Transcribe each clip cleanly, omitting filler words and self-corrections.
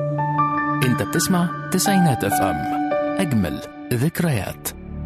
انت بتسمع تسعينات اف ام، اجمل ذكريات.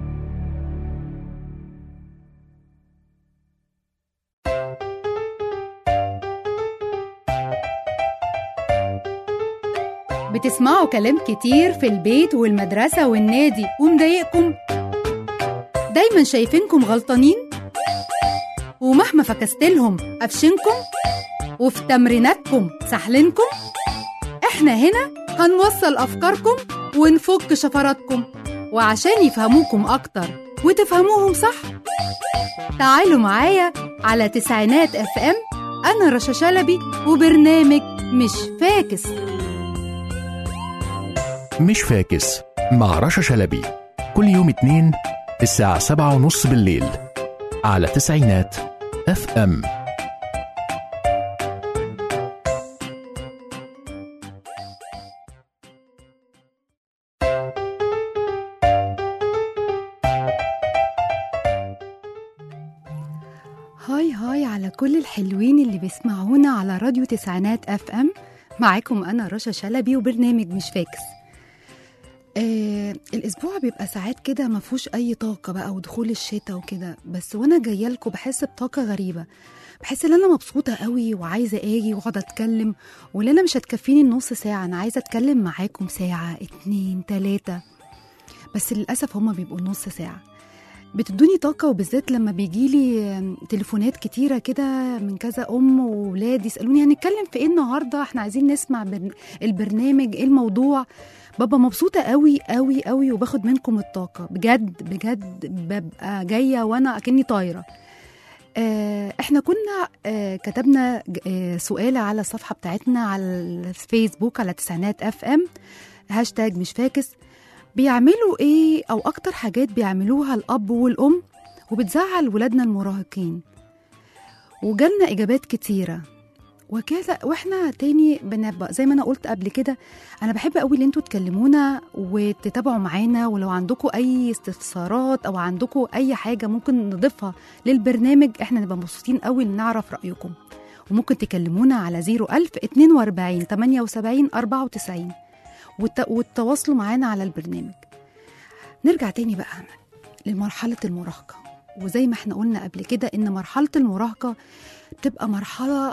بتسمعوا كلام كتير في البيت والمدرسة والنادي ومضايقكم، دايما شايفينكم غلطانين، ومهما فكستلهم قفشنكم، وفي تمريناتكم سحلنكم. احنا هنا هنوصل أفكاركم ونفك شفراتكم، وعشان يفهموكم أكتر وتفهموهم صح تعالوا معايا على تسعينات اف ام. أنا رشا شلبي وبرنامج مش فاكس. مش فاكس مع رشا شلبي، كل يوم اثنين الساعة 7:30 بالليل على تسعينات اف ام. هاي على كل الحلوين اللي بيسمعونا على راديو تسعينات اف ام. معاكم انا رشا شلبي وبرنامج مش فاكس. الاسبوع بيبقى ساعات كده ما فيهوش اي طاقه بقى، ودخول الشتاء وكده، بس وانا جايه لكم بحس بطاقه غريبه، بحس ان انا مبسوطه قوي وعايزه اجي واقعد اتكلم، واللي انا مش هتكفيني النص ساعه، انا عايزه اتكلم معاكم ساعه 2 3، بس للاسف هما بيبقوا نص ساعه. بتدوني طاقة، وبالذات لما بيجيلي تليفونات كتيرة كده من كذا أم وولاد يسألوني هنتكلم في إيه النهاردة، إحنا عايزين نسمع البرنامج، إيه الموضوع. بابا مبسوطة قوي قوي قوي وباخد منكم الطاقة بجد بجد، ببقى جاية وأنا أكني طايرة. إحنا كنا كتبنا سؤال على الصفحة بتاعتنا على الفيسبوك على تسعينات اف ام، هاشتاج مش فاكس. بيعملوا ايه او اكتر حاجات بيعملوها الاب والام وبتزعل ولادنا المراهقين، وجالنا اجابات كتيره وكذا. واحنا تاني بنبقى زي ما انا قلت قبل كده، انا بحب قوي ان انتوا تكلمونا وتتابعوا معانا، ولو عندكم اي استفسارات او عندكم اي حاجه ممكن نضيفها للبرنامج احنا نبقى مبسوطين قوي ان نعرف رايكم. وممكن تكلمونا على 01000 42 78 94 والتواصلوا معانا على البرنامج. نرجع تاني بقى لمرحلة المراهقة، وزي ما احنا قلنا قبل كده ان مرحلة المراهقة بتبقى مرحلة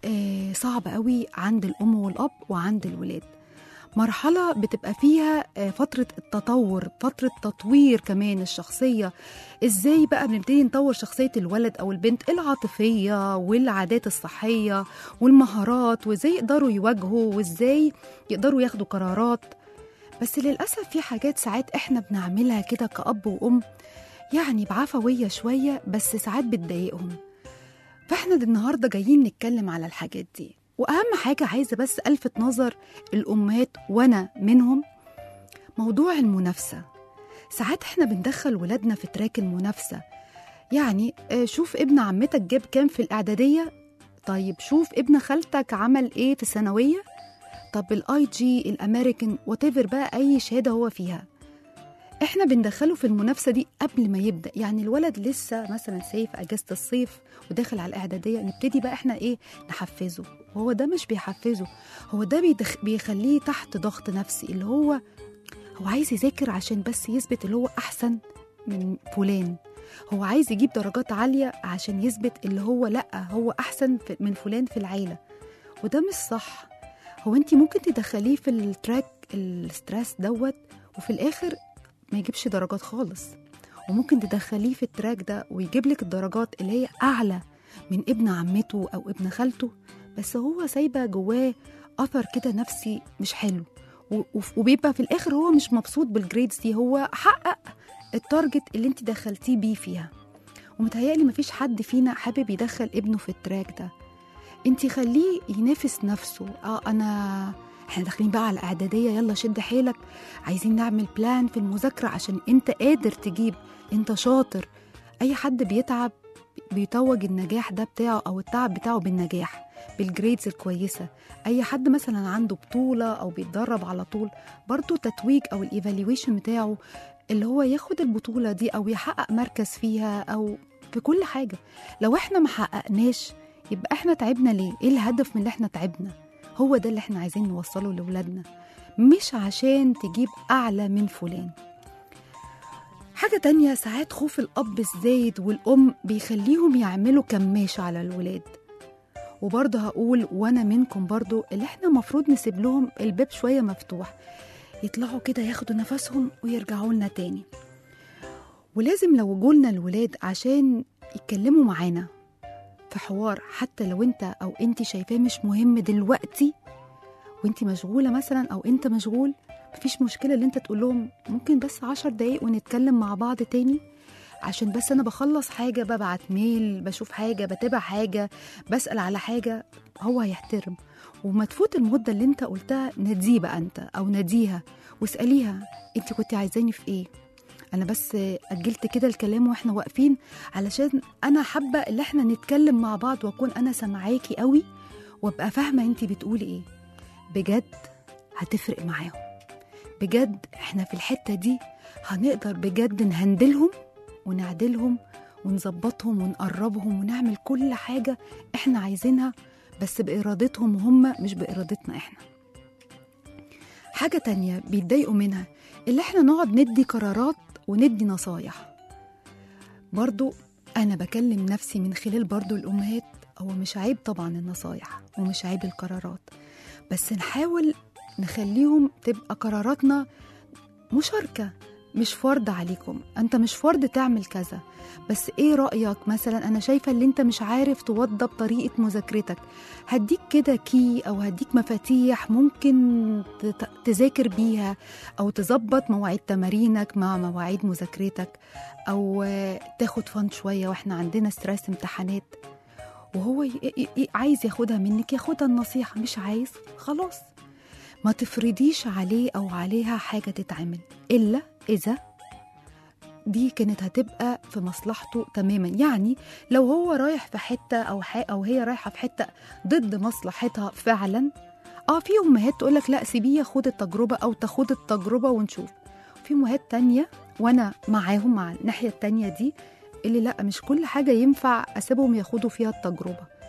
صعبة قوي عند الأم والأب وعند الولاد. مرحلة بتبقى فيها فترة التطور، فترة تطوير كمان الشخصية. ازاي بقى بنبتدي نطور شخصية الولد أو البنت، العاطفية والعادات الصحية والمهارات، وازاي يقدروا يواجهوا وازاي يقدروا ياخدوا قرارات. بس للأسف في حاجات ساعات احنا بنعملها كده كأب وأم يعني بعفوية شوية، بس ساعات بتضايقهم. فاحنا النهاردة جايين نتكلم على الحاجات دي. وأهم حاجة عايزة بس ألفت نظر الأمهات وأنا منهم، موضوع المنافسة. ساعات احنا بندخل ولادنا في تراك المنافسة، يعني شوف ابن عمتك جاب كام في الإعدادية، طيب شوف ابن خالتك عمل ايه في الثانوية، طب الاي جي الامريكان واتيفر بقى اي شهادة هو فيها. احنا بندخله في المنافسة دي قبل ما يبدأ، يعني الولد لسه مثلا سايف اجازة الصيف وداخل على الاعدادية، نبتدي بقى احنا ايه نحفزه. وهو ده مش بيحفزه، هو ده بيخليه تحت ضغط نفسي، اللي هو عايز يذاكر عشان بس يثبت اللي هو احسن من فلان، هو عايز يجيب درجات عالية عشان يثبت اللي هو لأ هو احسن من فلان في العيلة. وده مش صح. هو انتي ممكن تدخليه في التراك الستريس دوت وفي الاخر ما يجيبش درجات خالص، وممكن تدخليه في التراك ده ويجيب لك الدرجات اللي هي اعلى من ابن عمته او ابن خالته، بس هو سايبه جواه اثر كده نفسي مش حلو، وبيبقى في الاخر هو مش مبسوط بالجريدز دي، هو حقق التارجت اللي انت دخلتيه بيه فيها. ومتهيألي مفيش حد فينا حابب يدخل ابنه في التراك ده. انت خليه ينافس نفسه. احنا داخلين بقى على الاعداديه، يلا شد حيلك، عايزين نعمل بلان في المذاكره عشان انت قادر تجيب، انت شاطر. اي حد بيتعب بيتوج النجاح ده بتاعه او التعب بتاعه بالنجاح، بالجريدز الكويسه. اي حد مثلا عنده بطوله او بيتدرب على طول، برضو تتويج او الايفالويشن بتاعه اللي هو ياخد البطوله دي او يحقق مركز فيها او في كل حاجه. لو احنا ما حققناش يبقى احنا تعبنا ليه؟ ايه الهدف من اللي احنا تعبنا؟ هو ده اللي احنا عايزين نوصله لولادنا، مش عشان تجيب أعلى من فلان. حاجة تانية، ساعات خوف الأب الزايد والأم بيخليهم يعملوا كماشة على الولاد. وبرضه هقول وأنا منكم برضه اللي احنا مفروض نسيب لهم الباب شوية مفتوح، يطلعوا كده ياخدوا نفسهم ويرجعوا لنا تاني. ولازم لو جولنا الولاد عشان يتكلموا معانا في حوار، حتى لو انت أو انت شايفاه مش مهم دلوقتي وانت مشغولة مثلا أو انت مشغول، مفيش مشكلة اللي انت تقول لهم ممكن بس 10 دقايق ونتكلم مع بعض تاني، عشان بس انا بخلص حاجة، ببعت ميل، بشوف حاجة، بتابع حاجة، بسأل على حاجة. هو هيحترم. وما تفوت المدة اللي انت قلتها ناديه بقى انت او ناديها واسأليها انت كنت عايزاني في ايه. انا بس اجلت كده الكلام واحنا واقفين علشان انا حابة اللي احنا نتكلم مع بعض واكون انا سامعاكي قوي وابقى فاهمة انت بتقولي ايه. بجد هتفرق معاهم. بجد احنا في الحتة دي هنقدر بجد نهندلهم ونعدلهم ونظبطهم ونقربهم ونعمل كل حاجة احنا عايزينها، بس بإرادتهم هم مش بإرادتنا احنا. حاجة تانية بيتضايقوا منها اللي احنا نقعد ندي قرارات وندي نصايح. برضو انا بكلم نفسي من خلال برضو الأمهات، هو مش عيب طبعا النصايح ومش عيب القرارات، بس نحاول نخليهم تبقى قراراتنا مشاركة، مش فرض عليكم. انت مش فرض تعمل كذا، بس ايه رأيك مثلا انا شايفة اللي انت مش عارف توضب طريقة مذاكرتك، هديك كده كي او هديك مفاتيح ممكن تذاكر بيها او تظبط مواعيد تمارينك مع مواعيد مذاكرتك، او تاخد فن شوية واحنا عندنا ستريس امتحانات. وهو عايز ياخدها منك ياخدها النصيحة، مش عايز خلاص. ما تفرضيش عليه أو عليها حاجة تتعمل إلا إذا دي كانت هتبقى في مصلحته تماما. يعني لو هو رايح في حتة أو هي رايحة في حتة ضد مصلحتها فعلا، في أمهات تقولك لا سيبيه ياخد التجربة أو تاخد التجربة ونشوف. في أمهات تانية وأنا معاهم مع الناحية التانية دي اللي لا، مش كل حاجة ينفع أسيبهم ياخدوا فيها التجربة.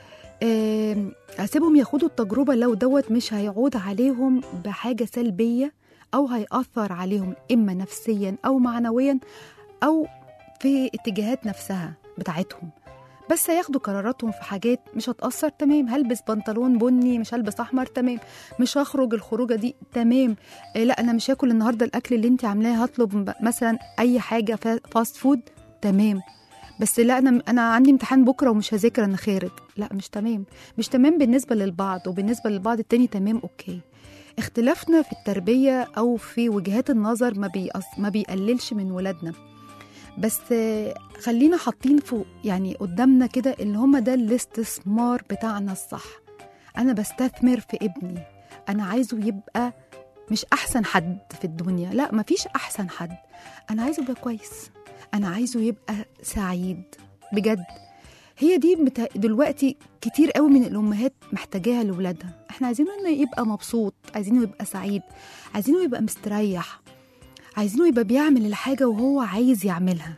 أسيبهم ياخدوا التجربة لو دوت مش هيعود عليهم بحاجة سلبية أو هيأثر عليهم إما نفسيا أو معنويا أو في اتجاهات نفسها بتاعتهم، بس هياخدوا قراراتهم في حاجات مش هتأثر. تمام، هلبس بنطلون بني مش هلبس أحمر، تمام، مش هخرج الخروجة دي، تمام، لا أنا مش هاكل النهاردة الأكل اللي انت عاملاه، هطلب مثلا أي حاجة فاست فود، تمام، بس لا أنا عندي امتحان بكرة ومش هذاكر أنا خارج، لا مش تمام. مش تمام بالنسبة للبعض وبالنسبة للبعض التاني تمام، أوكي. اختلافنا في التربية أو في وجهات النظر ما بيقللش من ولادنا، بس خلينا حاطين فوق يعني قدامنا كده اللي هم ده الاستثمار بتاعنا الصح. أنا بستثمر في ابني، أنا عايزه يبقى مش أحسن حد في الدنيا، لا مفيش أحسن حد، أنا عايزه يبقى كويس، أنا عايزه يبقى سعيد بجد. هي دي دلوقتي كتير قوي من الأمهات محتاجاها لولادها. احنا عايزينه انه يبقى مبسوط، عايزينه يبقى سعيد، عايزينه يبقى مستريح، عايزينه يبقى بيعمل الحاجة وهو عايز يعملها.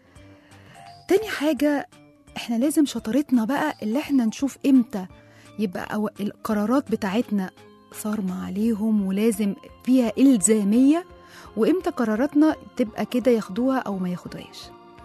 تاني حاجة احنا لازم شطارتنا بقى اللي احنا نشوف امتى يبقى القرارات بتاعتنا صارمة عليهم ولازم فيها إلزامية، وامتى قراراتنا تبقى كده ياخدوها أو ما ياخدوهاش.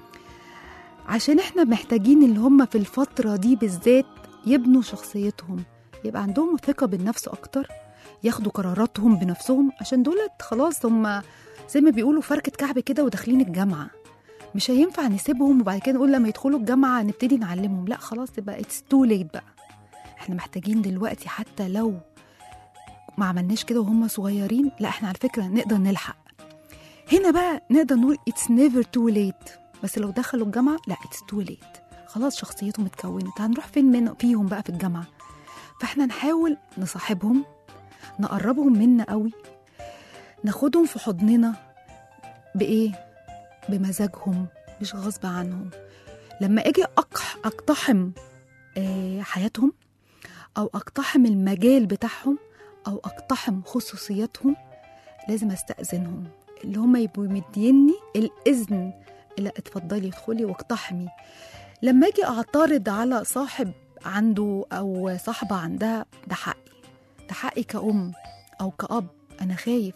عشان احنا محتاجين اللي هم في الفترة دي بالذات يبنوا شخصيتهم، يبقى عندهم ثقة بالنفس أكتر، ياخدوا قراراتهم بنفسهم، عشان دولت خلاص هم زي ما بيقولوا فركة كعب كده وداخلين الجامعة. مش هينفع نسيبهم وبعد كده نقول لما يدخلوا الجامعة نبتدي نعلمهم، لا خلاص تبقى it's too late بقى. احنا محتاجين دلوقتي حتى لو ما عملناش كده وهم صغيرين، لا احنا على فكرة نقدر نلحق. هنا بقى نقدر نقول it's never too late، بس لو دخلوا الجامعة لا it's too late، خلاص شخصيتهم اتكونت، هنروح فين فيهم بقى في الجامعة؟ فاحنا نحاول نصاحبهم، نقربهم منا قوي، ناخدهم في حضننا بإيه؟ بمزاجهم مش غصب عنهم. لما اجي اقتحم حياتهم او اقتحم المجال بتاعهم او اقتحم خصوصياتهم، لازم استأذنهم، اللي هم يبقوا مديني الإذن، لا اتفضلي ادخلي واقتحمي. لما اجي اعترض على صاحب عنده او صاحبة عندها، ده حقي، ده حقي كأم أو كأب، أنا خايف.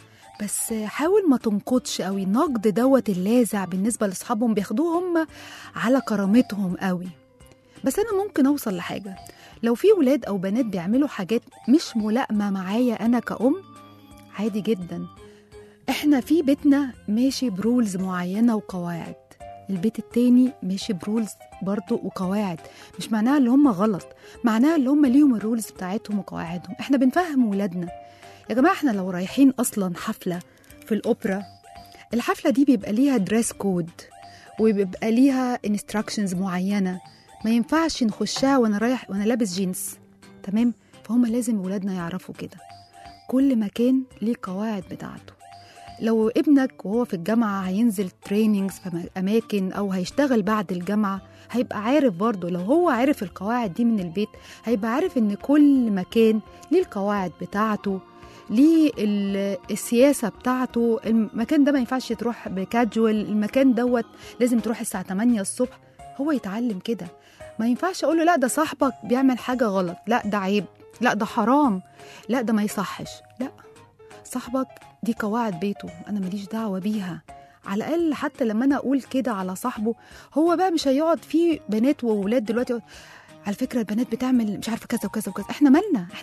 بس حاول ما تنقضش قوي. النقد دوت اللاذع بالنسبة لأصحابهم بياخدوه هم على كرامتهم قوي. بس أنا ممكن أوصل لحاجة، لو في ولاد أو بنات بيعملوا حاجات مش ملائمة معايا أنا كأم، عادي جدا. إحنا في بيتنا ماشي برولز معينة وقواعد، البيت التاني ماشي برولز برضو وقواعد. مش معناها اللي هم غلط، معناها اللي هم ليهم الرولز بتاعتهم وقواعدهم. إحنا بنفهم ولادنا يا جماعة. إحنا لو رايحين أصلا حفلة في الأوبرا، الحفلة دي بيبقى ليها دريس كود وبيبقى ليها انستراكشنز معينة، ما ينفعش نخشها وانا لابس جينز، تمام؟ فهم لازم ولادنا يعرفوا كده. كل مكان ليه قواعد بتاعته. لو ابنك وهو في الجامعة هينزل ترينينجز في أماكن أو هيشتغل بعد الجامعة، هيبقى عارف برضه. لو هو عارف القواعد دي من البيت، هيبقى عارف إن كل مكان ليه القواعد بتاعته، ليه السياسة بتاعته. المكان ده ما ينفعش تروح بكاجوال، المكان دوت لازم تروح الساعة 8 الصبح. هو يتعلم كده. ما ينفعش أقوله لا ده صاحبك بيعمل حاجة غلط، لا ده عيب، لا ده حرام، لا ده ما يصحش. لا، صاحبك دي قواعد بيته، أنا ماليش دعوة بيها. على الأقل حتى لما أنا أقول كده على صاحبه، هو بقى مش هيقعد. في بنات وولاد دلوقتي على فكرة البنات بتعمل مش عارفة كذا وكذا وكذا، احنا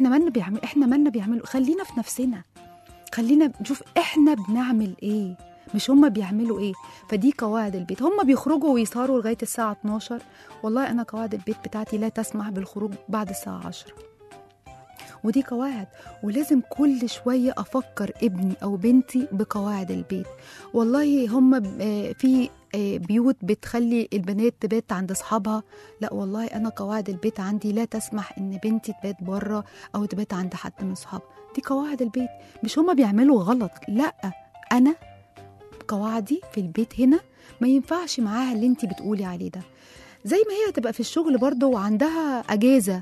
مالنا بيعملوا. خلينا في نفسنا، خلينا نشوف احنا بنعمل ايه، مش هما بيعملوا ايه. فدي قواعد البيت. هما بيخرجوا ويسهروا لغاية الساعة 12، والله أنا قواعد البيت بتاعتي لا تسمح بالخروج بعد الساعة 10. ودي قواعد، ولازم كل شوية أفكر ابني أو بنتي بقواعد البيت. والله هم في بيوت بتخلي البنات تبات عند أصحابها، لا والله أنا قواعد البيت عندي لا تسمح إن بنتي تبات بره أو تبات عند حد من أصحابها. دي قواعد البيت، مش هم بيعملوا غلط، لا أنا قواعدي في البيت هنا ما ينفعش معاها اللي انتي بتقولي عليه ده. زي ما هي هتبقى في الشغل برضه وعندها أجازة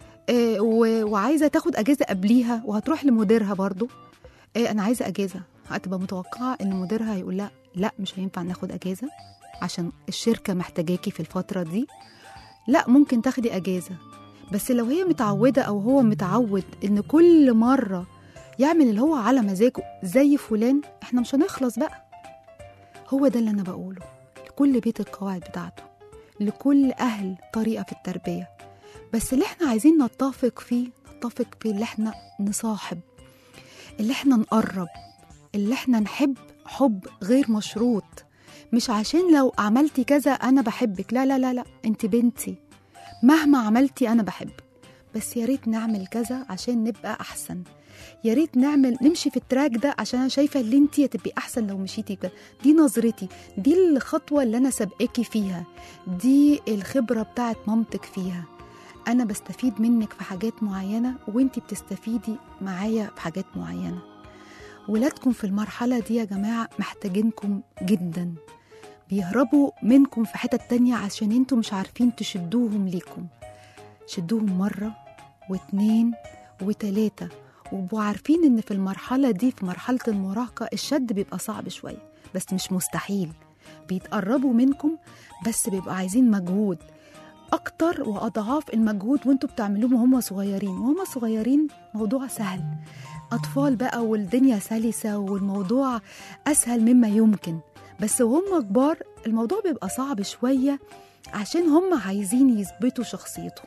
وعايزة تاخد أجازة قبليها وهتروح لمديرها برضو، أنا عايزة أجازة، هتبقى متوقعة إن مديرها هيقول لا لا مش هينفع ناخد أجازة عشان الشركة محتاجاكي في الفترة دي. لا، ممكن تاخدي أجازة. بس لو هي متعودة أو هو متعود إن كل مرة يعمل اللي هو على مزاجه زي فلان، إحنا مش هنخلص بقى. هو ده اللي أنا بقوله، لكل بيت القواعد بتاعته، لكل أهل طريقة في التربية. بس اللي احنا عايزين نتفق فيه اللي احنا نصاحب، اللي احنا نقرب، اللي احنا نحب حب غير مشروط. مش عشان لو عملتي كذا انا بحبك، لا لا لا لا، انت بنتي مهما عملتي انا بحبك، بس يا ريت نعمل كذا عشان نبقى احسن. يا ريت نمشي في التراك ده عشان انا شايفه ان انتي هتبقي احسن لو مشيتي كده. دي نظرتي، دي الخطوه اللي انا سابقاكي فيها، دي الخبره بتاعت مامتك فيها. أنا بستفيد منك في حاجات معينة وإنتي بتستفيدي معايا في حاجات معينة. ولادكم في المرحلة دي يا جماعة محتاجينكم جدا، بيهربوا منكم في حتة تانية عشان إنتوا مش عارفين تشدوهم ليكم. شدوهم مرة واتنين وتلاتة، وبقوا عارفين إن في المرحلة دي، في مرحلة المراهقة، الشد بيبقى صعب شوية بس مش مستحيل. بيتقربوا منكم بس بيبقوا عايزين مجهود أكتر وأضعاف المجهود وانتوا بتعملوه وهم صغيرين. وهم صغيرين موضوع سهل، أطفال بقى والدنيا سلسة والموضوع أسهل مما يمكن. بس وهم كبار الموضوع بيبقى صعب شوية عشان هم عايزين يثبتوا شخصيتهم،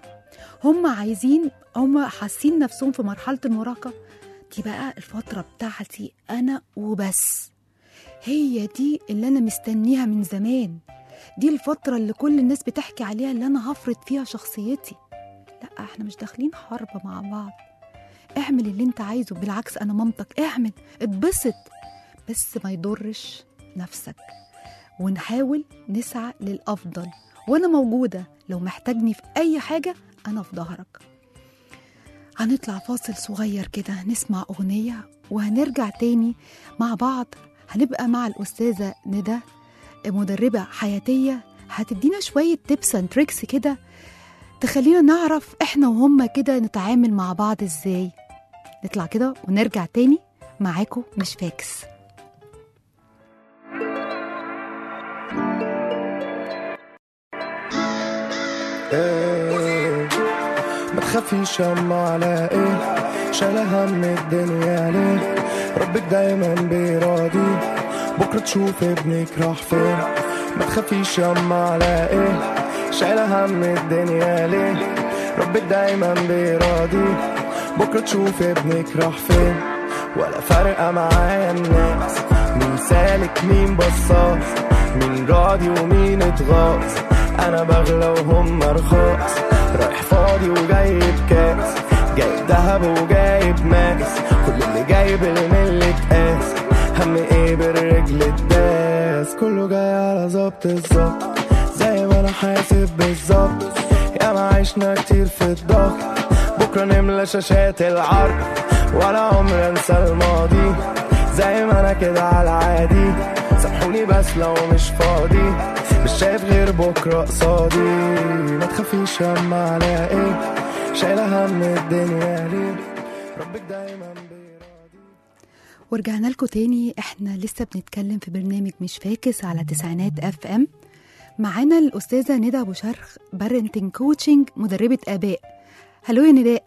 هم حاسين نفسهم في مرحلة المراهقة دي بقى الفترة بتاعتي أنا وبس، هي دي اللي أنا مستنيها من زمان، دي الفترة اللي كل الناس بتحكي عليها اللي أنا هفرض فيها شخصيتي. لا، احنا مش داخلين حرب مع بعض. اعمل اللي انت عايزه، بالعكس أنا مامتك، اعمل اتبسط، بس ما يضرش نفسك. ونحاول نسعى للأفضل، وأنا موجودة لو محتاجني في أي حاجة، أنا في ظهرك. هنطلع فاصل صغير كده، نسمع أغنية وهنرجع تاني مع بعض. هنبقى مع الأستاذة ندى، مدربة حياتية، هتدينا شوية تيبس اند تريكس كده تخلينا نعرف احنا وهم كده نتعامل مع بعض ازاي. نطلع كده ونرجع تاني معاكم، مش فاكس. ما تخافيش يما على ايه، شايلة هم الدنيا ليه، ربك دايما بيراضي، بكرة تشوف ابنك راح فين. ما تخافيش يما على ايه، شايلة هم الدنيا ليه، ربك دايما بيراضي، بكرة تشوف ابنك راح فين. ولا فارقة معايا الناس، مين سالك مين بصاص، مين راضي ومين اتغاظ، انا بغلى وهم رخاص، رايح فاضي وجايب كاس، جايب دهب وجايب ماس، كل اللي جايب الملك قاس، هم ايه بالرجل الداس، كله جاي على ظبط الظبط زي ما انا حاسب بالظبط. يا ما عشنا كتير في الضغط، بكرة نملى شاشات العرض، ولا عمر انسى الماضي زي ما انا كده على عادي. سامحوني بس لو مش فاضي، مش شايف غير بكرة قصادي. ما تخافيش يما على ايه، شايلة هم الدنيا ليه، ربك دايما بيراضي. ورجعنا لكم تاني. احنا لسه بنتكلم في برنامج مش فاكس على تسعينات FM. معانا الأستاذة ندى أبو شرخ، بارنتنج كوتشنج، مدربة آباء. هلو يا نداء.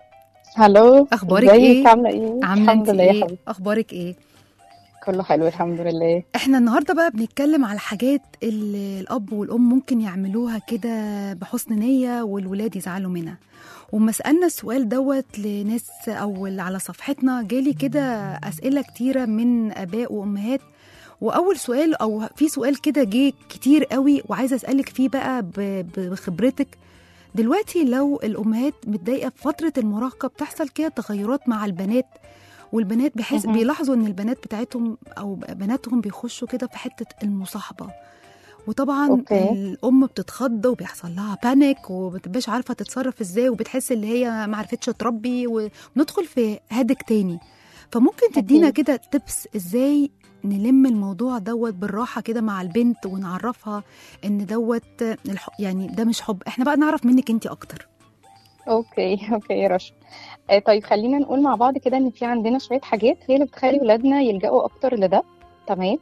هلو، أخبارك ازيك؟ إيه؟ عاملة ايه؟ عاملة الحمد انت لله يا إيه؟ حبيبتي، أخبارك إيه؟ كله حلو الحمد لله. احنا النهاردة بقى بنتكلم على حاجات اللي الأب والأم ممكن يعملوها كده بحسن نية والولاد يزعلوا منها. وما سألنا السؤال دوت لناس أو على صفحتنا، جالي كده أسئلة كتيرة من آباء وأمهات. وأول سؤال أو في سؤال كده جه كتير قوي وعايزة أسألك فيه بقى بخبرتك. دلوقتي لو الأمهات متضايقة في فترة المراهقة، بتحصل كده تغيرات مع البنات، والبنات بيلاحظوا ان البنات بتاعتهم او بناتهم بيخشوا كده في حته المصاحبه. وطبعا اوكي. الام بتتخض وبيحصل لها بانيك ومبتبقاش عارفه تتصرف ازاي، وبتحس ان هي ما عرفتش تربي، وندخل في هدك تاني. فممكن تدينا أكيد. كده تبس ازاي نلم الموضوع دوت بالراحه كده مع البنت، ونعرفها ان دوت يعني ده مش حب. احنا بقى نعرف منك انت اكتر. اوكي يا رشا. طيب خلينا نقول مع بعض كده ان في عندنا شوية حاجات هي اللي بتخلي ولادنا يلجأوا اكتر لده. تمام.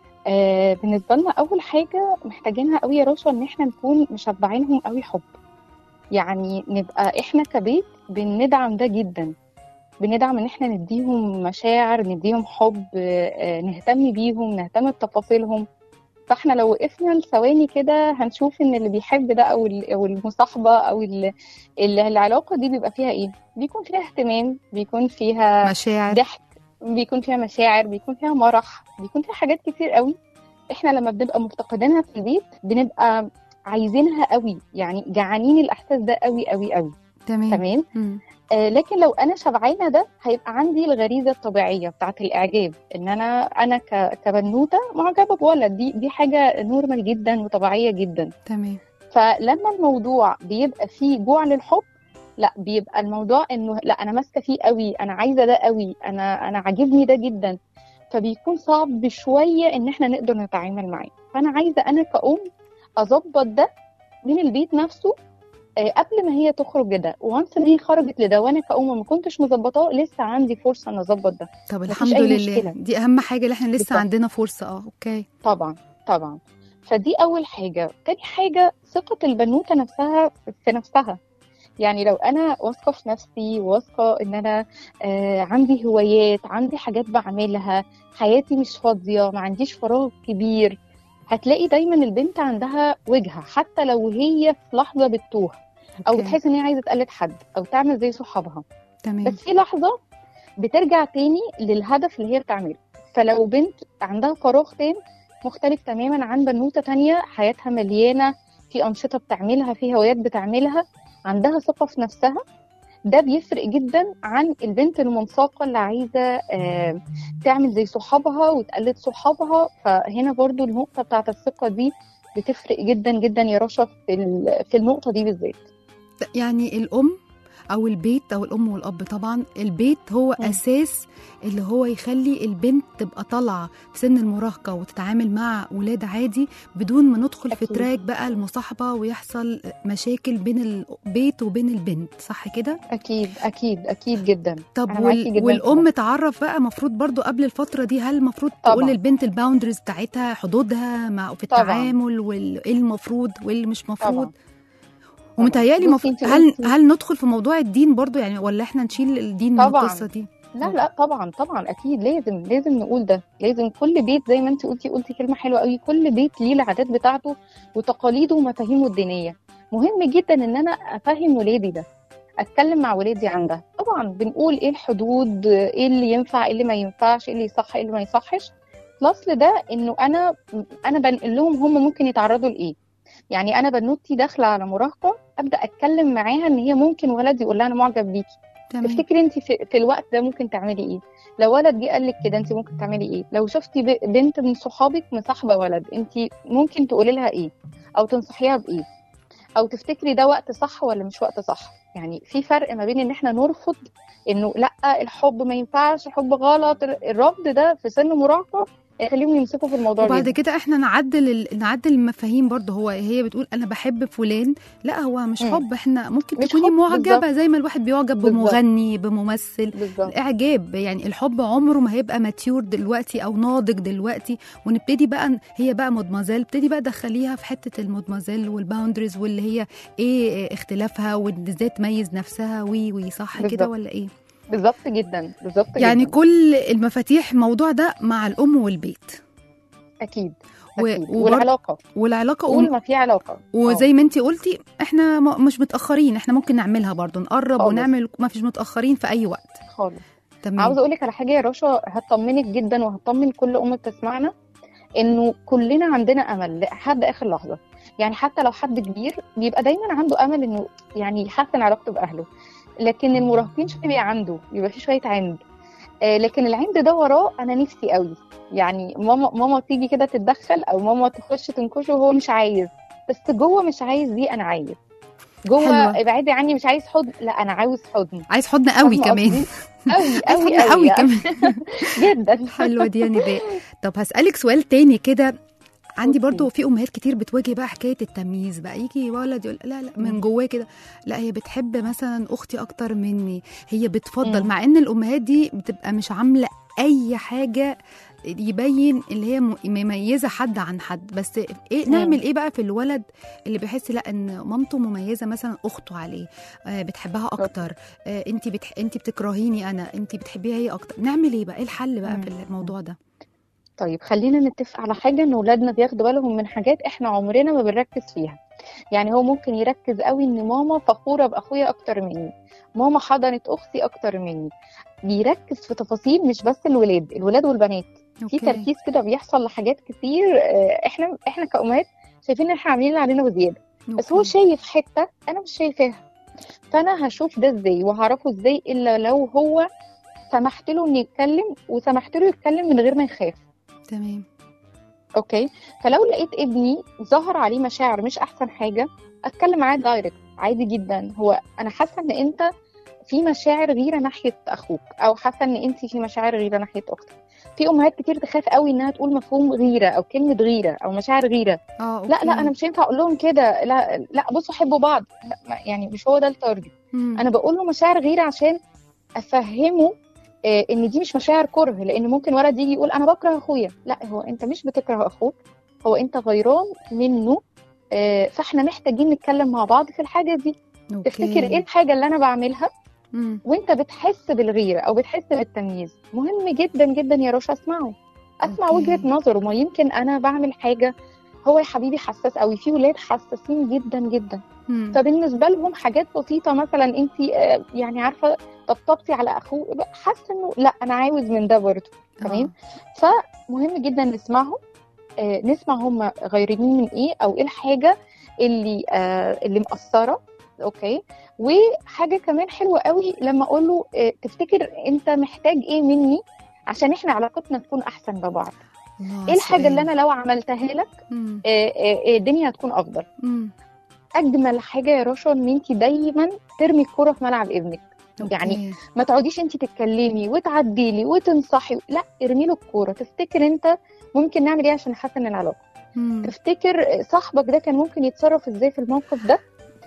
بالنسبة لنا اول حاجة محتاجينها قوي يا رشا ان احنا نكون مشبعينهم قوي حب. يعني نبقى احنا كبيت بندعم ده جدا، بندعم ان احنا نديهم مشاعر، نديهم حب، نهتم بيهم، نهتم بتفاصيلهم. فاحنا لو وقفنا لثواني كده هنشوف ان اللي بيحب ده او المصاحبه او العلاقه دي بيبقى فيها ايه؟ بيكون فيها اهتمام، بيكون فيها مشاعر. ضحك، بيكون فيها مشاعر، بيكون فيها مرح، بيكون فيها حاجات كتير قوي. احنا لما بنبقى مفتقدينها في البيت بنبقى عايزينها قوي، يعني جعانين الاحساس ده قوي قوي قوي. تمام. لكن لو انا شبعانه ده هيبقى عندي الغريزه الطبيعيه بتاعه الاعجاب، ان انا كبنوته معجبه بولد، دي حاجه نورمال جدا وطبيعيه جدا. تمام. فلما الموضوع بيبقى فيه جوع للحب، لا بيبقى الموضوع انه لا انا ماسكه فيه قوي، انا عايزه ده قوي، انا عاجبني ده جدا. فبيكون صعب شويه ان احنا نقدر نتعامل معاه. فانا عايزه انا كأم اظبط ده من البيت نفسه قبل ما هي تخرج لده. وانس ان هي خرجت لده وانا كأم ما كنتش مظبطاه، لسه عندي فرصه ان اظبط ده. طب مفيش الحمد أي لله، مشكلة. دي اهم حاجه اللي احنا لسه بالظبط. عندنا فرصه. اوكي. طبعا. فدي اول حاجه. تاني حاجه ثقه البنوته نفسها في نفسها. يعني لو انا واثقه في نفسي، واثقه ان انا عندي هوايات، عندي حاجات بعملها، حياتي مش فاضيه، ما عنديش فراغ كبير، هتلاقي دايما البنت عندها وجهه، حتى لو هي في لحظه بتتوه او أوكي. بتحس ان هي عايزه تقلد حد او تعمل زي صحابها، تمام. بس في لحظه بترجع تاني للهدف اللي هي بتعمله. فلو بنت عندها فراغ تام مختلف تماما عن بنوته تانية حياتها مليانه في انشطه بتعملها، في هوايات بتعملها، عندها ثقه في نفسها، ده بيفرق جدا عن البنت المنساقه اللي عايزه تعمل زي صحابها وتقلد صحابها. فهنا برضو النقطه بتاعت الثقه دي بتفرق جدا جدا يا رشا في النقطه دي بالذات. يعني الام او البيت او الام والاب، طبعا البيت هو اساس اللي هو يخلي البنت تبقى طالعه في سن المراهقه وتتعامل مع ولاد عادي بدون ما ندخل في تراك بقى المصاحبه ويحصل مشاكل بين البيت وبين البنت. صح كده؟ اكيد جدا. طب والام تعرف بقى مفروض برضو قبل الفتره دي، هل المفروض تقول للبنت الباوندرز بتاعتها، حدودها في التعامل، وايه المفروض وايه اللي مش مفروض؟ ومتهيألي بصي انت هل ندخل في موضوع الدين برضو يعني، ولا احنا نشيل الدين من طبعا. القصة دي؟ لا طبعا اكيد لازم نقول ده. لازم كل بيت زي ما انت قلتي كلمه حلوه قوي، كل بيت ليه العادات بتاعته وتقاليده ومفاهيمه الدينيه. مهم جدا ان انا افهم ولادي ده، اتكلم مع ولادي عن ده. طبعا بنقول ايه الحدود، ايه اللي ينفع، ايه اللي ما ينفعش، ايه اللي يصح، ايه اللي ما يصحش. الاصل ده انه انا بنقل لهم هم ممكن يتعرضوا لايه. يعني انا بنوتي داخله على مراهقه، ابدا اتكلم معاها ان هي ممكن ولد يقول لها انا معجب بيكي. تمام. تفتكري انت في الوقت ده ممكن تعملي ايه؟ لو ولد جه قال لك كده انت ممكن تعملي ايه؟ لو شفتي بنت من صحابك مصاحبه ولد، انت ممكن تقولي لها ايه او تنصحيها بايه؟ او تفتكري ده وقت صح ولا مش وقت صح؟ يعني في فرق ما بين ان احنا نرفض انه لا الحب ما ينفعش، الحب غلط. الرفض ده في سن مراهقه يخليهم يمسكوا في الموضوع وبعد جدا. كده احنا نعدل المفاهيم برضه. هي بتقول انا بحب فلان، لا هو مش حب، احنا ممكن مش تكوني حب، معجبه بالظبط. زي ما الواحد بيعجب بمغني بممثل. بالظبط. اعجاب يعني، الحب عمره ما هيبقى ماتيور دلوقتي او ناضج دلوقتي. ونبتدي بقى هي بقى مدمزيل، ابتدي بقى دخليها في حته المدمزيل والباوندريز واللي هي ايه اختلافها وازاي تميز نفسها. وي صح كده ولا ايه؟ بالظبط جدا، بالظبط يعني جدا. كل المفاتيح الموضوع ده مع الام والبيت. اكيد. والعلاقه طول ما في علاقه. وزي ما انتي قلتي احنا مش متاخرين، احنا ممكن نعملها برضو، نقرب خالص. ونعمل، ما فيش متاخرين في اي وقت خالص. تمام. عاوزه اقول لك على حاجه يا رشا هتطمنك جدا وهتطمن كل ام بتسمعنا، انه كلنا عندنا امل لحد اخر لحظه. يعني حتى لو حد كبير بيبقى دايما عنده امل انه يعني يحسن علاقته باهله، لكن المراهقين شويه بيبقى في شويه عند. لكن العند ده وراه انا نفسي قوي، يعني ماما تيجي كده تتدخل او ماما تخش تنكشه وهو مش عايز، بس جوه مش عايز دي، انا عايز جوه. ابعدي عني، مش عايز حضن، لا انا عاوز حضن، عايز حضن قوي كمان قوي كمان جدا. حلوه دي يا نداء. طب هسألك سؤال تاني كده. عندي برضو في امهات كتير بتواجه بقى حكايه التمييز بقى، يجي ولد يقول لا من جواه كده لا هي بتحب مثلا اختي اكتر مني، هي بتفضل، مع ان الامهات دي بتبقى مش عامله اي حاجه يبين اللي هي مميزه حد عن حد. بس ايه نعمل ايه بقى في الولد اللي بيحس لا ان مامته مميزه مثلا اخته عليه، بتحبها اكتر، انت بتكرهيني انا، انت بتحبيها هي اكتر، نعمل ايه بقى؟ ايه الحل بقى في الموضوع ده؟ طيب خلينا نتفق على حاجه، ان اولادنا بياخدوا بالهم من حاجات احنا عمرنا ما بنركز فيها. يعني هو ممكن يركز قوي ان ماما فخوره باخويا اكتر مني، ماما حضنت اختي اكتر مني. بيركز في تفاصيل مش بس الولاد والبنات. في تركيز كده بيحصل لحاجات كتير، احنا كأمهات شايفين ان احنا عاملين اللي علينا وزياده، بس هو شايف حته انا مش شايفاها. فانا هشوف ده ازاي وهعرفه ازاي الا لو هو سمحت له انه يتكلم، وسمحت له يتكلم من غير ما يخاف. تمام. اوكي. فلو لقيت ابني ظهر عليه مشاعر مش احسن حاجه، اتكلم معاه دايركت عادي جدا. هو انا حاسه ان انت في مشاعر غيره ناحيه اخوك، او حاسه ان انت في مشاعر غيره ناحيه اختك. في امهات كتير تخاف قوي انها تقول مفهوم غيره او كلمه غيره او مشاعر غيره. لا انا مش هينفع اقول لهم كده، لا بصوا حبوا بعض، لا يعني مش هو ده التارجت. انا بقول له مشاعر غيره عشان افهمه ان دي مش مشاعر كره، لان ممكن ولد يجي يقول انا بكره اخويا. لا، هو انت مش بتكره اخوك، هو انت غيران منه. فاحنا محتاجين نتكلم مع بعض في الحاجه دي. تفتكر ايه الحاجه اللي انا بعملها وانت بتحس بالغيره او بتحس بالتمييز؟ مهم جدا جدا يا رشا اسمع وجهه نظره. ما يمكن انا بعمل حاجه هو يا حبيبي حساس قوي. في ولاد حساسين جدا جدا، فبالنسبه لهم حاجات بسيطه مثلا انت يعني عارفه طبطبتي على اخوه، حاسه انه لا انا عاوز من ده برضه. تمام. فمهم جدا نسمعهم، نسمع هم غيرانين من ايه او ايه الحاجه اللي مقصره. اوكي. وحاجه كمان حلوه قوي لما اقول له تفتكر انت محتاج ايه مني عشان احنا علاقتنا تكون احسن ببعض؟ ايه الحاجه اللي انا لو عملتها لك الدنيا هتكون افضل؟ اجمل حاجه يا رشا ان انت دايما ترمي الكوره في ملعب ابنك. يعني ما تقعديش انت تتكلمي وتعديلي وتنصحي، لا ارمي له الكوره. تفتكر انت ممكن نعمل ايه عشان نحسن العلاقه؟ تفتكر صاحبك ده كان ممكن يتصرف ازاي في الموقف ده؟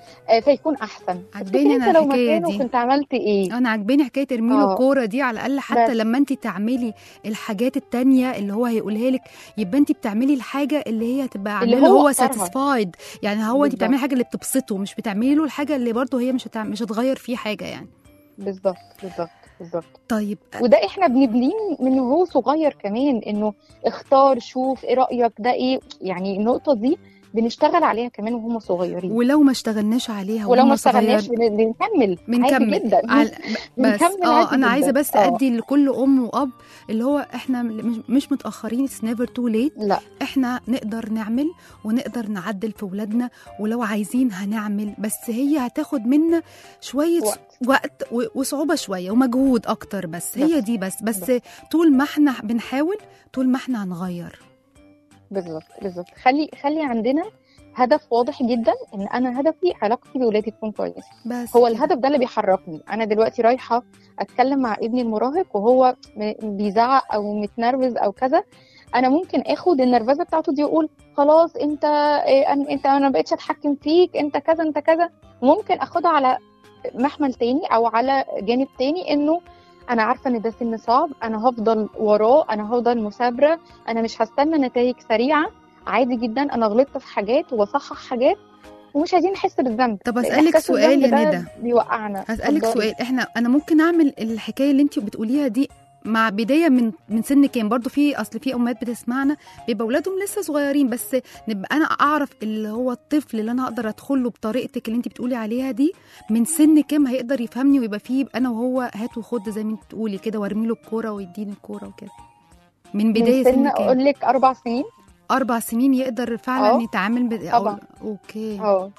فيكون احسن. عجباني انت انا لو الحكايه مكانه دي. كنت عملت ايه؟ انا عجباني حكايه ارمي له اه كوره دي، على الاقل حتى بس لما انت تعملي الحاجات التانية اللي هو هيقولها لك، يبقى انت بتعملي الحاجه اللي هي هتبقى اللي عامله له هو هو اختارها ساتيسفايد. يعني هو انت بتعملي بالظبط الحاجه اللي بتبسطه، مش بتعملي له الحاجه اللي برضه هي مش هتغير فيه حاجه يعني. بالظبط بالظبط بالظبط. طيب وده احنا بنبنيه من وهو صغير كمان، انه اختار، شوف ايه رأيك، ده ايه يعني. النقطة دي بنشتغل عليها كمان وهم صغيرين، ولو ما اشتغلنش عليها ولو ما وهم صغير اشتغلناش بنكمل عادي بنكمل جدا. بس بنكمل عادي انا عايزه جدا. بس ادي لكل ام واب اللي هو احنا مش متاخرين، it's never too late. لا احنا نقدر نعمل ونقدر نعدل في ولادنا، ولو عايزين هنعمل، بس هي هتاخد منا شويه وقت وصعوبه شويه ومجهود اكتر، بس هي دي بس طول ما احنا بنحاول، طول ما احنا هنغير. بالظبط بالظبط. خلي عندنا هدف واضح جدا، ان انا هدفي علاقتي بولادي تكون كويسه. بس هو كده. الهدف ده اللي بيحركني. انا دلوقتي رايحه اتكلم مع ابني المراهق وهو بيزعق او متنرفز او كذا، انا ممكن اخد النرفزه بتاعته دي واقول خلاص انت انت انا ما بقتش اتحكم فيك، انت كذا انت كذا. ممكن اخدها على محمل تاني او على جانب تاني، انه انا عارفه ان ده سن صعب، انا هفضل وراه، انا هفضل مثابره، انا مش هستنى نتائج سريعه، عادي جدا انا غلطت في حاجات وبصحح حاجات، ومش عايزين نحس بالذنب. طب لأن اسالك إحساس سؤال يا الذنب ده ندى، بيوقعنا. هسألك اتفضلي. سؤال. انا ممكن اعمل الحكايه اللي انت بتقوليها دي مع بدايه من سن كام؟ برضو في اصل في امهات بتسمعنا بيبقى اولادهم لسه صغيرين، بس نبقى انا اعرف اللي هو الطفل اللي انا اقدر ادخل له بطريقتك اللي انت بتقولي عليها دي من سن كام هيقدر يفهمني، ويبقى فيه انا وهو هات وخد زي ما انت بتقولي كده، وارمي له الكوره ويديني الكوره وكده. من من بدايه سن سن كام؟ اقول لك 4 سنين. 4 سنين يقدر فعلا يتعامل طبعا. اوكي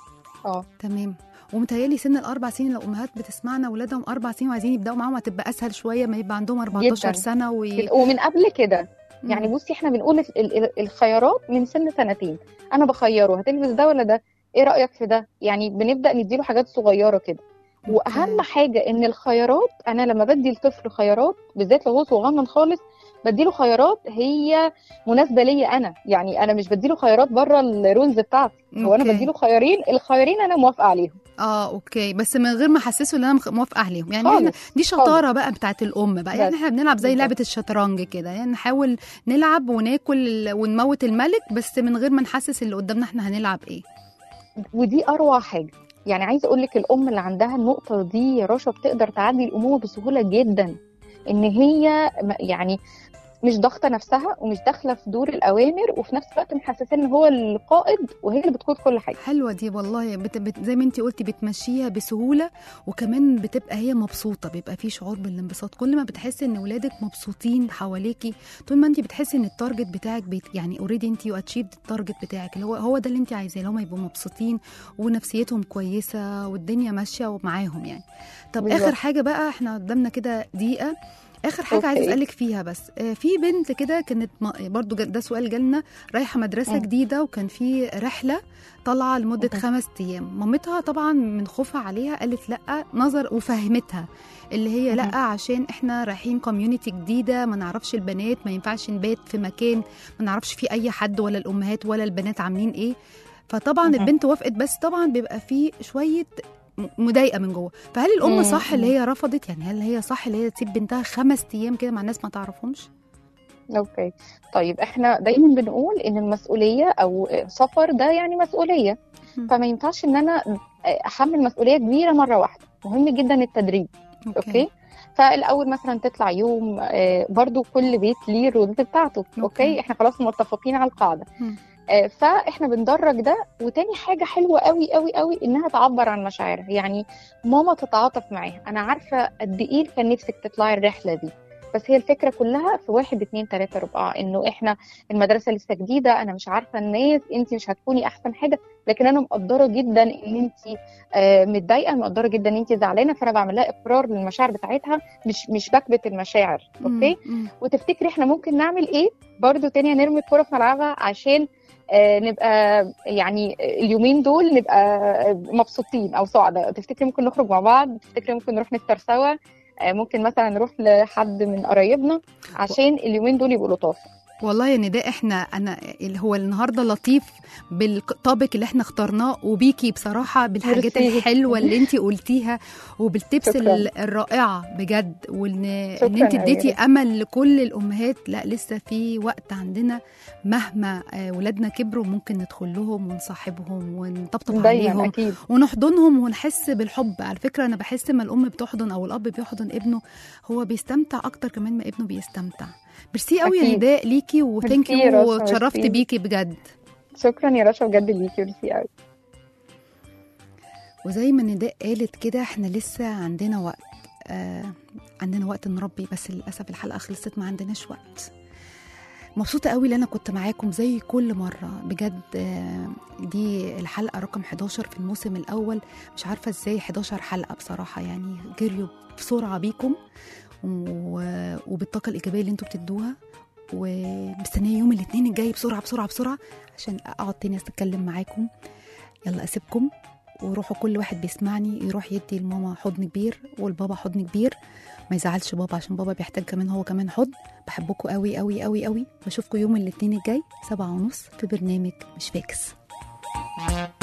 تمام. ومتهيألي سن ال4 سنين لو امهات بتسمعنا ولادهم 4 سنين وعايزين يبداوا معاهم هتبقى اسهل شويه ما يبقى عندهم 14 جدا. سنه ومن قبل كده يعني. بصي احنا بنقول الخيارات من سن 2 انا بخيره هتلبس ده ولا ده، ايه رأيك في ده؟ يعني بنبدأ نديله حاجات صغيرة كده. واهم حاجة ان الخيارات، انا لما بدي الطفل خيارات بالذات لو هو صغنن خالص، بديله خيارات هي مناسبة ليا انا. يعني انا مش بديله خيارات بره الرولز بتاعتي، هو انا بديله الخيارين انا موافقة عليهم. اوكي، بس من غير ما احسسه ان انا موافقه عليهم. يعني خالص. احنا دي شطاره بقى بتاعت الام بقى. يعني احنا بنلعب زي لعبه الشطرنج كده، يعني نحاول نلعب وناكل ونموت الملك، بس من غير ما نحسس اللي قدامنا احنا هنلعب ايه. ودي اروع حاجه. يعني عايزه اقول لك الام اللي عندها النقطه دي يا رشا بتقدر تعدي الامومه بسهوله جدا، ان هي يعني مش ضاغطه نفسها ومش داخله في دور الاوامر، وفي نفس الوقت محسسه ان هو القائد وهي اللي بتقود كل حاجه. حلوه دي والله. زي ما انتي قلتي بتمشيها بسهوله، وكمان بتبقى هي مبسوطه، بيبقى في شعور بالانبساط. كل ما بتحسي ان ولادك مبسوطين حواليكي، طول ما انتي بتحسي ان التارجت بتاعك يعني اوريدي انتي اتشيفد التارجت بتاعك، اللي هو ده اللي انتي عايزاه، اللي هم يبقوا مبسوطين ونفسيتهم كويسه والدنيا ماشيه معاهم يعني. طب بالزبط. اخر حاجه بقى، احنا قدامنا كده دقيقه. اخر حاجه عايزه اسالك فيها بس، في بنت كده كانت برضو ده سؤال جالنا، رايحه مدرسه جديده وكان في رحله طالعه لمده 5 ايام. مامتها طبعا من خوفها عليها قالت لا، نظر وفهمتها اللي هي لا، عشان احنا رايحين كوميونتي جديده ما نعرفش البنات، ما ينفعش نبات في مكان ما نعرفش فيه اي حد، ولا الامهات ولا البنات عاملين ايه. فطبعا البنت وافقت، بس طبعا بيبقى فيه شويه مضايقه من جوه. فهل الام صح اللي هي رفضت؟ يعني هل هي صح اللي هي تسيب بنتها 5 ايام كده مع ناس ما تعرفهمش؟ اوكي طيب، احنا دايما بنقول ان المسؤوليه او سفر ده يعني مسؤوليه، فما ينفعش ان انا احمل مسؤوليه كبيره مره واحده. مهم جدا التدريب. اوكي فالاول مثلا تطلع يوم، برضو كل بيت ليه الرولز بتاعته. اوكي احنا خلاص متفقين على القاعده. فاحنا بندرج ده. وتاني حاجه حلوه قوي قوي قوي انها تعبر عن مشاعرها. يعني ماما تتعاطف معاها، انا عارفه قد ايه كان نفسك تطلعي الرحله دي، بس هي الفكره كلها في 1 2 3 4، انه احنا المدرسه لسه جديده، انا مش عارفه الناس، انت مش هتكوني احسن حاجه، لكن انا مقدره جدا ان انت متضايقه، مقدره جدا ان انت زعلانه، فانا بعمل لها اقرار للمشاعر بتاعتها، مش بكبت المشاعر. اوكي وتفتكري احنا ممكن نعمل ايه برضو تانية، نرمي الكره في ملعبها عشان نبقى يعني اليومين دول نبقى مبسوطين او سعداء. تفتكري ممكن نخرج مع بعض؟ تفتكري ممكن نروح نفطر سوا؟ ممكن مثلا نروح لحد من قرايبنا عشان اليومين دول يبقوا لطاف. والله يا نداء انا اللي هو النهارده لطيف بالطابق اللي احنا اخترناه، وبيكي بصراحه بالحاجات ميرسي. الحلوه اللي انت قلتيها، وبالتبس شكراً. الرائعه بجد، ان شكراً انت يا اديتي أميرة. امل لكل الامهات. لا لسه في وقت عندنا، مهما ولادنا كبروا ممكن ندخل لهم ونصاحبهم ونطبطب دايما عليهم اكيد. ونحضنهم ونحس بالحب. على فكره انا بحس ما الام بتحضن او الاب بيحضن ابنه هو بيستمتع اكتر كمان ما ابنه بيستمتع. ميرسي قوي يا أكيد. نداء ليكي، وثانك ميرسي يا يو، رشا، واتشرفت ميرسي. بيكي بجد. شكرا يا رشا بجد ليكي، ميرسي قوي. وزي ما نداء قالت كده احنا لسه عندنا وقت، عندنا وقت نربي، بس للاسف الحلقه خلصت ما عندناش وقت. مبسوطه قوي ان انا كنت معاكم زي كل مره بجد. دي الحلقه رقم 11 في الموسم الاول. مش عارفه ازاي 11 حلقه بصراحه، يعني جريوا بسرعه بيكم وبالطاقه الايجابيه اللي انتوا بتدوها، ومستنيه يوم الاثنين الجاي بسرعه بسرعه بسرعه عشان اقعد تاني اتكلم معاكم. يلا اسيبكم وروحوا، كل واحد بيسمعني يروح يدي لماما حضن كبير والبابا حضن كبير، ما يزعلش بابا عشان بابا بيحتاج كمان هو كمان حضن. بحبكم قوي قوي قوي قوي. بشوفكم يوم الاثنين الجاي 7:30 في برنامج مش فاكس.